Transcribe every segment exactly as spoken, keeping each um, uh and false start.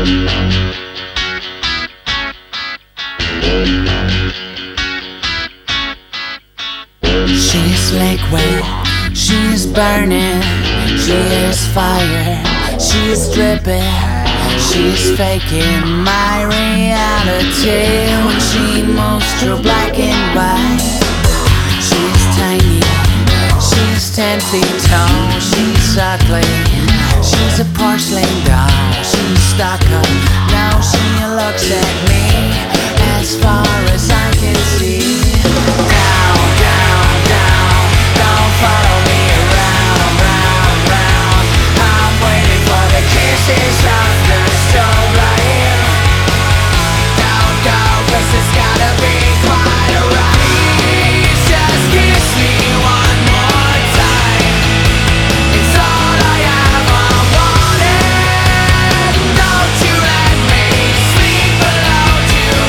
She's liquid, she's burning, she is fire, she's dripping, she's faking my reality when she moves through black and white. She's tiny, she's ten feet tall, she's ugly, she's a porcelain doll, she's stuck up, now she looks at me as far as I can see. Down, down, down, don't follow me around, round, round. I'm waiting for the kisses of the strobe light. Don't go, cause it's gotta be quite alright. Please just kiss me one more time. It's all I ever wanted. Don't you let me sleep alone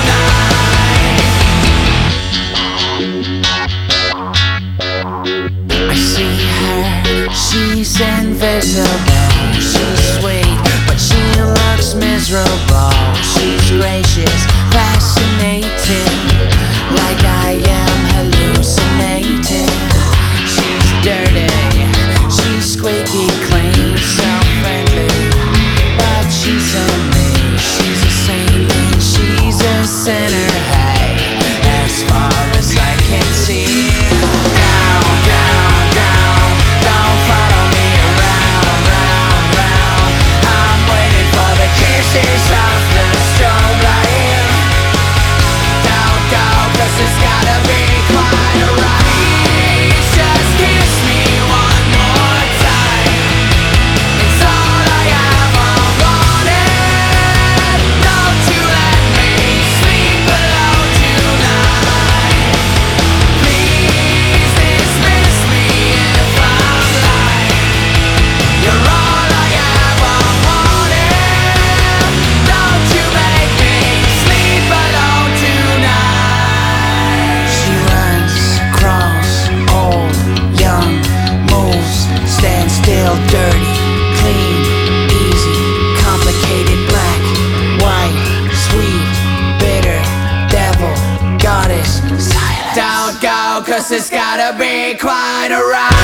tonight. I see her, she's invisible. She's sweet, but she looks miserable. She's gracious, fascinating, like I am hallucinating. She's dirty, she's squeaky clean, so friendly, but she's a me. She's a saint and she's a sinner, hey, as far as I can see. Down, down, down, don't follow me around, round, round. I'm waiting for the kisses of the strobe light. Don't go, cause it's gotta be quite alright. Just kiss me one more time. It's all I ever wanted. Don't you let me sleep alone tonight. Please dismiss me if I'm lying. You're all I ever wanted. Don't you make me sleep alone tonight. She runs, crawls, old, young, moves, stands still, dirty, clean, easy, complicated, black, white, sweet, bitter, devil, goddess, silence. Don't go, cause it's gotta be quite alright.